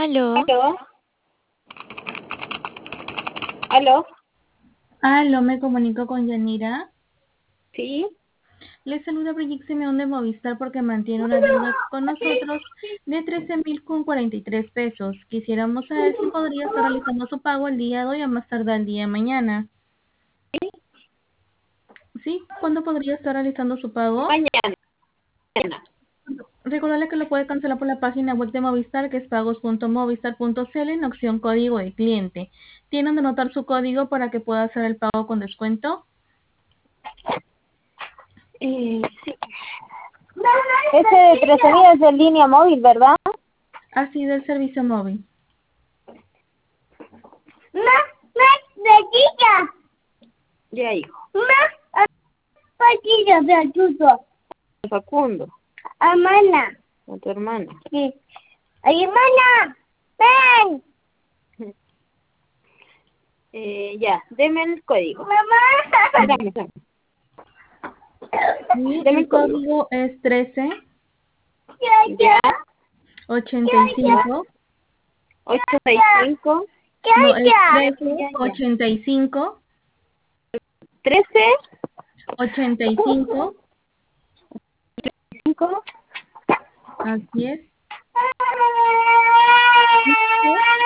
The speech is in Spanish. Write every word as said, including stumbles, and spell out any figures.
Aló, ¿Aló? ¿Aló? Aló, me comunico con Yanira. ¿Sí? Les saluda Brigitte Simeón de Movistar porque mantiene una deuda con nosotros de trece mil con cuarenta y tres pesos. Quisiéramos saber si podría estar realizando su pago el día de hoy o más tarde el día de mañana. ¿Sí? ¿Cuándo podría estar realizando su pago? Mañana. Mañana. Recordarle que lo puede cancelar por la página web de Movistar, que es pagos punto movistar punto c l en opción código de cliente. ¿Tienen de anotar su código para que pueda hacer el pago con descuento? Eh, sí. Ese de trece mil es de línea móvil, ¿verdad? Así del servicio móvil. Ma, ma, gatilla. Ya, hijo. Ma, gatilla de ayudo. Facundo. Hermana. A tu hermana. Sí. Ay, hermana, ven. Eh, ya, deme el código. Mamá. Dame, dame. Y Deme el el código. código es trece Ya. ochenta y cinco. ochenta y cinco. No, es Ya, trece ya, ya. ochenta y cinco trece. ochenta y cinco. cinco. Así es.